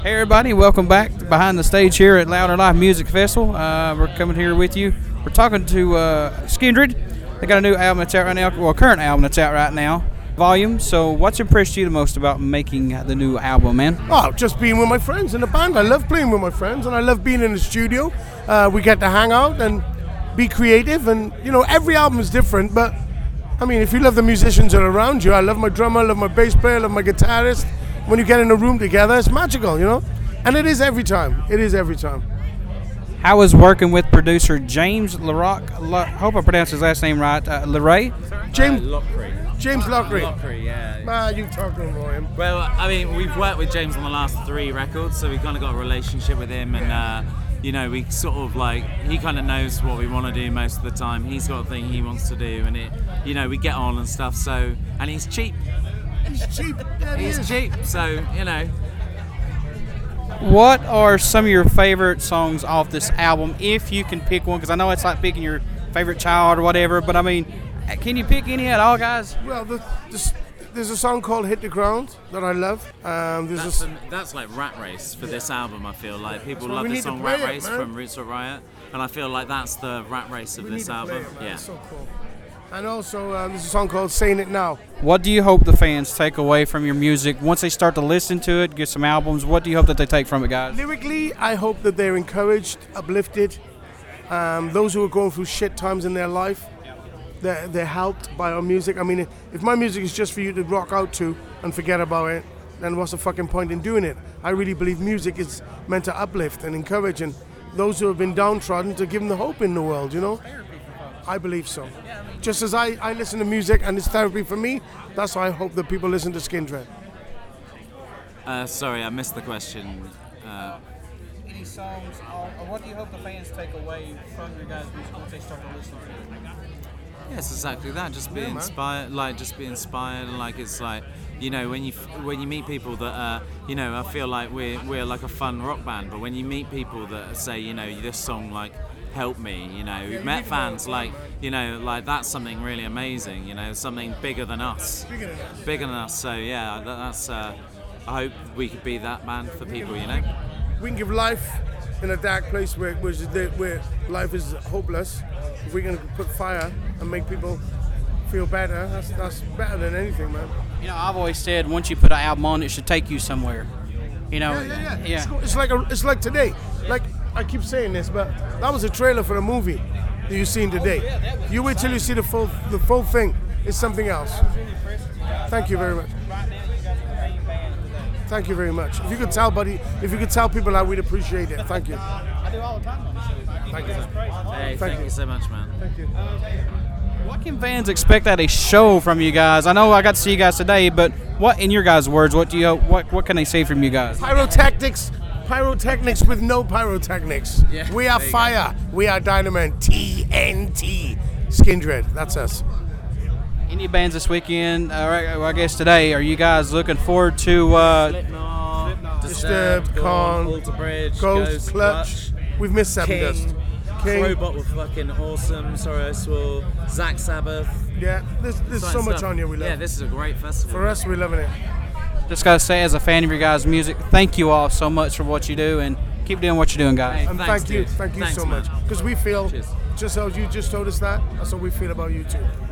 Hey everybody, welcome back to Behind the Stage here at Louder Life Music Festival. We're coming here with you. We're talking to Skindred. They got a new album that's out right now, well, current album that's out right now, Volume. So what's impressed you the most about making the new album, man? Oh, just being with my friends in the band. I love playing with my friends, and I love being in the studio. We get to hang out and be creative, and every album is different, but I mean, if you love the musicians that are around you, I love my drummer, I love my bass player, I love my guitarist. When you get in a room together, it's magical, and it is every time. It is every time. How was working with producer James LaRock? Hope I pronounced his last name right. LaRay? James Lockery. James Lockery. Lockery, yeah. You talk to him. Well, I mean, we've worked with James on the last 3 records, so we've kind of got a relationship with him, and we sort of he kind of knows what we want to do most of the time. He's got a thing he wants to do, and we get on and stuff. So, and he's cheap. He's cheap. Yeah, He's cheap. So, What are some of your favorite songs off this album, if you can pick one? Because I know it's like picking your favorite child or whatever, but I mean, can you pick any at all, guys? Well, there's a song called "Hit the Ground" that I love. That's like Rat Race for this album. I feel like people love the song Rat Race from Roots of Riot, and I feel like that's the Rat Race of this album. Yeah. It's so cool. And also, there's a song called "Saying It Now." What do you hope the fans take away from your music once they start to listen to it, get some albums? What do you hope that they take from it, guys? Lyrically, I hope that they're encouraged, uplifted. Those who are going through shit times in their life, they're helped by our music. I mean, if my music is just for you to rock out to and forget about it, then what's the fucking point in doing it? I really believe music is meant to uplift and encourage, and those who have been downtrodden, to give them the hope in the world, I believe so. Just as I listen to music and it's therapy for me, that's how I hope that people listen to Skindred. Sorry, I missed the question. Any songs, or what do you hope the fans take away from your guys' music once they start to listen to it? Yes, exactly that. Just be inspired, just be inspired, and it's like, when you meet people that I feel like we're like a fun rock band, but when you meet people that say, this song help me, we've met fans that's something really amazing, something bigger than us. Bigger than us. So yeah, that's I hope we could be that band for people, We can give life in a dark place where life is hopeless. If we can put fire and make people feel better, that's better than anything, man. I've always said once you put an album on, it should take you somewhere. Yeah. It's like today. Like I keep saying this, but that was a trailer for a movie that you've seen today. You wait till you see the full thing. It's something else. Thank you very much. Thank you very much. If you could tell, buddy, if you could tell people how we'd appreciate it. Thank you. I do all the time on the show. Thank you. Hey, thank you so much, man. Thank you. What can fans expect at a show from you guys? I know I got to see you guys today, but what, in your guys' words, what can they say from you guys? Pyrotechnics with no pyrotechnics. Yeah, we are fire. We are dynamite. TNT. Skindred. That's us. Any bands this weekend? I guess today. Are you guys looking forward to? Slipknot, Disturbed, Korn, Alter Bridge, Ghost, Clutch. We've missed Seven Dust. King. Robot were fucking awesome. Sorry, I swore. Zack Sabbath. Yeah, there's so much on here we love. Yeah, this is a great festival. For us, we're loving it. Just gotta say, as a fan of your guys' music, thank you all so much for what you do, and keep doing what you're doing, guys. And thanks, thank you Thanks, so much. Because we feel, just as you just told us that's how we feel about you too.